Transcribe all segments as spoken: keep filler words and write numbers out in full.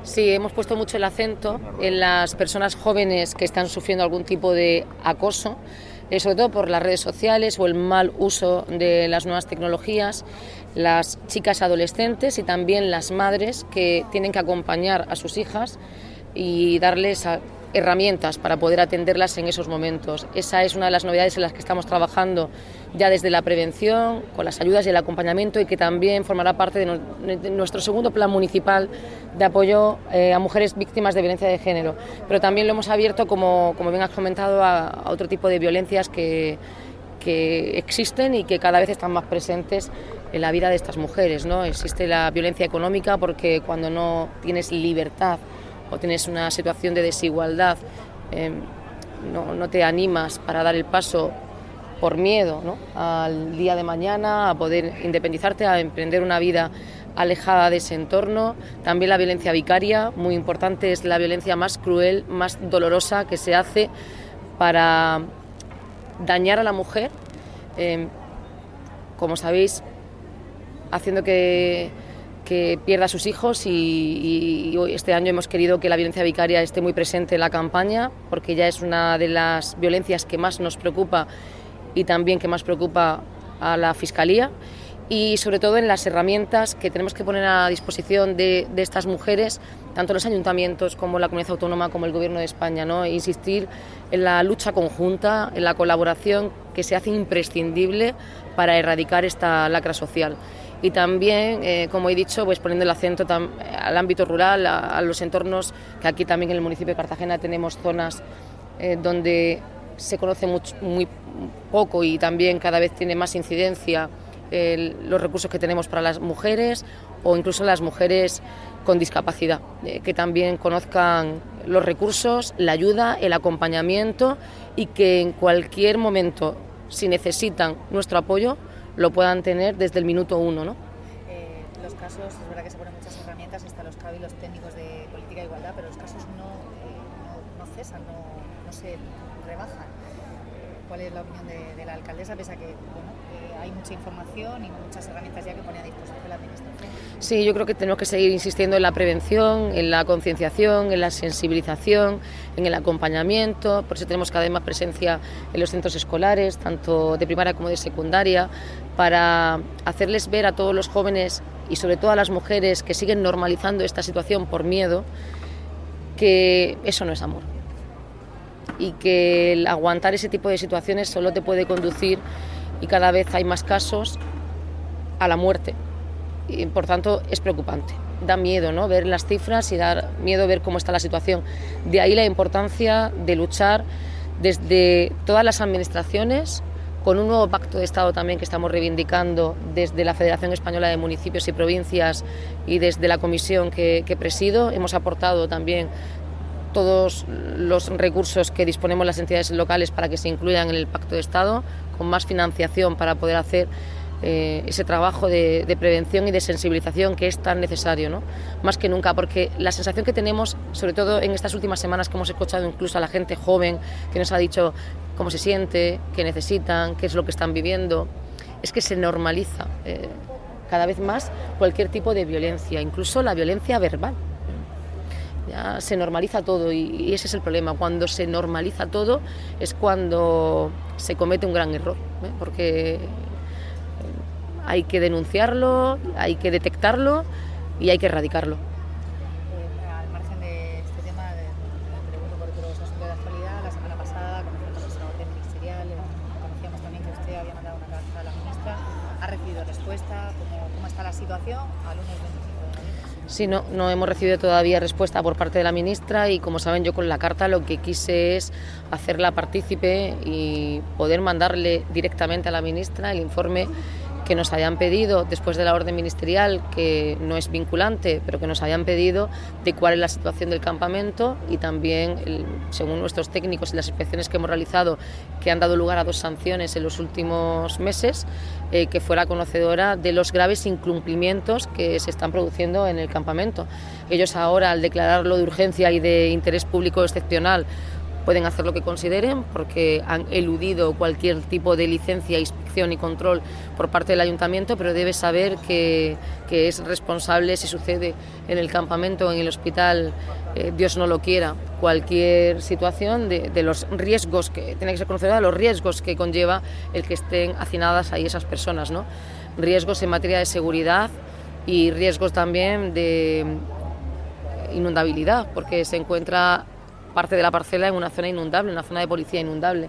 Sí, hemos puesto mucho el acento en las personas jóvenes que están sufriendo algún tipo de acoso, eh, sobre todo por las redes sociales o el mal uso de las nuevas tecnologías, las chicas adolescentes y también las madres que tienen que acompañar a sus hijas y darles a, herramientas para poder atenderlas en esos momentos. Esa es una de las novedades en las que estamos trabajando ya desde la prevención, con las ayudas y el acompañamiento, y que también formará parte de, no, de nuestro segundo plan municipal de apoyo eh, a mujeres víctimas de violencia de género. Pero también lo hemos abierto, como, como bien has comentado, a, a otro tipo de violencias que, que existen y que cada vez están más presentes en la vida de estas mujeres, ¿no? Existe la violencia económica, porque cuando no tienes libertad o tienes una situación de desigualdad, eh, no, no te animas para dar el paso por miedo, ¿no?, al día de mañana, a poder independizarte, a emprender una vida alejada de ese entorno. También la violencia vicaria, muy importante, es la violencia más cruel, más dolorosa que se hace para dañar a la mujer, eh, como sabéis, haciendo que que pierda a sus hijos, y, y, y este año hemos querido que la violencia vicaria esté muy presente en la campaña, porque ya es una de las violencias que más nos preocupa y también que más preocupa a la Fiscalía, y sobre todo en las herramientas que tenemos que poner a disposición de, de estas mujeres, tanto los ayuntamientos como la comunidad autónoma como el Gobierno de España, ¿no? E insistir en la lucha conjunta, en la colaboración que se hace imprescindible para erradicar esta lacra social. Y también, eh, como he dicho, pues poniendo el acento tam- al ámbito rural, a, a los entornos, que aquí también en el municipio de Cartagena tenemos zonas eh, donde se conoce mucho, muy poco, y también cada vez tiene más incidencia eh, los recursos que tenemos para las mujeres, o incluso las mujeres con discapacidad, eh, que también conozcan los recursos, la ayuda, el acompañamiento, y que en cualquier momento, si necesitan nuestro apoyo, lo puedan tener desde el minuto uno, ¿no? Eh, los casos, es verdad que se ponen muchas herramientas, hasta los cabildos técnicos de política de igualdad, pero los casos no, eh, no, no cesan, no, no se rebajan. Eh, ¿Cuál es la opinión de, de la alcaldesa, pese a que bueno, eh, hay mucha información y muchas herramientas ya que pone a disposición de la administración? Sí, yo creo que tenemos que seguir insistiendo en la prevención, en la concienciación, en la sensibilización, en el acompañamiento. Por eso tenemos cada vez más presencia en los centros escolares, tanto de primaria como de secundaria, para hacerles ver a todos los jóvenes y sobre todo a las mujeres que siguen normalizando esta situación por miedo, que eso no es amor, y que el aguantar ese tipo de situaciones solo te puede conducir, y cada vez hay más casos, a la muerte. Y por tanto es preocupante, da miedo, ¿no?, ver las cifras, y da miedo ver cómo está la situación. De ahí la importancia de luchar desde todas las administraciones, con un nuevo pacto de Estado también que estamos reivindicando desde la Federación Española de Municipios y Provincias y desde la comisión que, que presido. Hemos aportado también todos los recursos que disponemos las entidades locales para que se incluyan en el pacto de Estado, con más financiación para poder hacer eh, ese trabajo de, de prevención y de sensibilización que es tan necesario, ¿no? Más que nunca, porque la sensación que tenemos, sobre todo en estas últimas semanas, que hemos escuchado incluso a la gente joven que nos ha dicho cómo se siente, qué necesitan, qué es lo que están viviendo, es que se normaliza eh, cada vez más cualquier tipo de violencia, incluso la violencia verbal. Ya se normaliza todo, y, y ese es el problema. Cuando se normaliza todo es cuando se comete un gran error, ¿eh? Porque hay que denunciarlo, hay que detectarlo y hay que erradicarlo. Eh, al margen de este tema, de, me pregunto por otros asuntos de la actualidad. La semana pasada conocimos esa orden ministerial, conocíamos también que usted había mandado una carta a la ministra. ¿Ha recibido respuesta? ¿Cómo, cómo está la situación al lunes veinticinco de noviembre? Sí, no, no hemos recibido todavía respuesta por parte de la ministra, y como saben, yo con la carta lo que quise es hacerla partícipe y poder mandarle directamente a la ministra el informe que nos hayan pedido después de la orden ministerial, que no es vinculante, pero que nos hayan pedido, de cuál es la situación del campamento, y también, el, según nuestros técnicos y las inspecciones que hemos realizado, que han dado lugar a dos sanciones en los últimos meses, eh, que fuera conocedora de los graves incumplimientos que se están produciendo en el campamento. Ellos ahora, al declararlo de urgencia y de interés público excepcional, pueden hacer lo que consideren porque han eludido cualquier tipo de licencia, inspección y control por parte del ayuntamiento, pero debe saber que, que es responsable si sucede en el campamento o en el hospital, eh, Dios no lo quiera, cualquier situación de, de los riesgos, que tiene que ser conocedora de los riesgos que conlleva el que estén hacinadas ahí esas personas, ¿no? Riesgos en materia de seguridad y riesgos también de inundabilidad, porque se encuentra parte de la parcela en una zona inundable, una zona de policía inundable.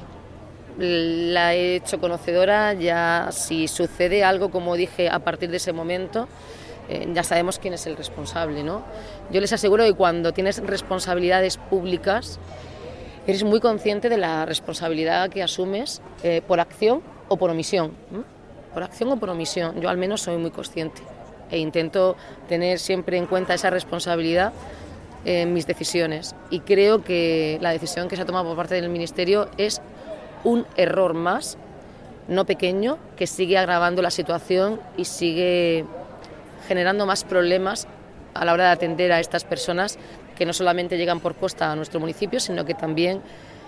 La he hecho conocedora, ya si sucede algo, como dije, a partir de ese momento, eh, ya sabemos quién es el responsable, ¿no? Yo les aseguro que cuando tienes responsabilidades públicas, eres muy consciente de la responsabilidad que asumes eh, por acción o por omisión, ¿eh? Por acción o por omisión, yo al menos soy muy consciente e intento tener siempre en cuenta esa responsabilidad en mis decisiones, y creo que la decisión que se ha tomado por parte del Ministerio es un error más, no pequeño, que sigue agravando la situación y sigue generando más problemas a la hora de atender a estas personas que no solamente llegan por costa a nuestro municipio, sino que también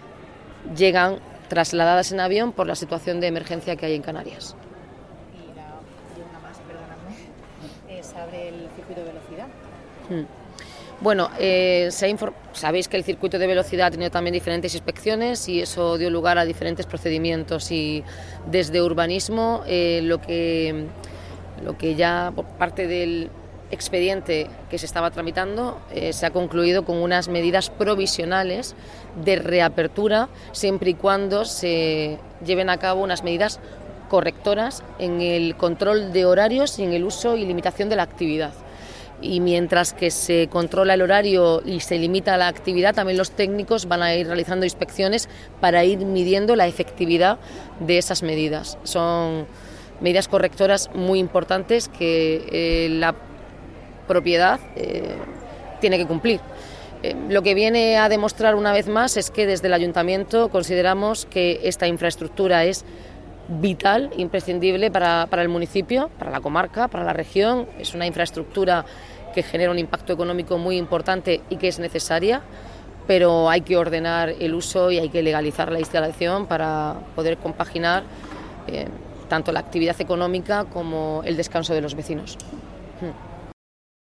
llegan trasladadas en avión por la situación de emergencia que hay en Canarias. Y, la, y una más, perdóname, eh, ¿sabe el circuito de velocidad? Hmm. Bueno, eh, se inform- sabéis que el circuito de velocidad ha tenido también diferentes inspecciones y eso dio lugar a diferentes procedimientos, y desde urbanismo eh, lo que, lo que ya por parte del expediente que se estaba tramitando eh, se ha concluido con unas medidas provisionales de reapertura siempre y cuando se lleven a cabo unas medidas correctoras en el control de horarios y en el uso y limitación de la actividad. Y mientras que se controla el horario y se limita la actividad, también los técnicos van a ir realizando inspecciones para ir midiendo la efectividad de esas medidas. Son medidas correctoras muy importantes que eh, la propiedad eh, tiene que cumplir. Eh, lo que viene a demostrar una vez más es que desde el Ayuntamiento consideramos que esta infraestructura es vital, imprescindible para, para el municipio, para la comarca, para la región. Es una infraestructura que genera un impacto económico muy importante y que es necesaria, pero hay que ordenar el uso y hay que legalizar la instalación para poder compaginar eh, tanto la actividad económica como el descanso de los vecinos. Hmm.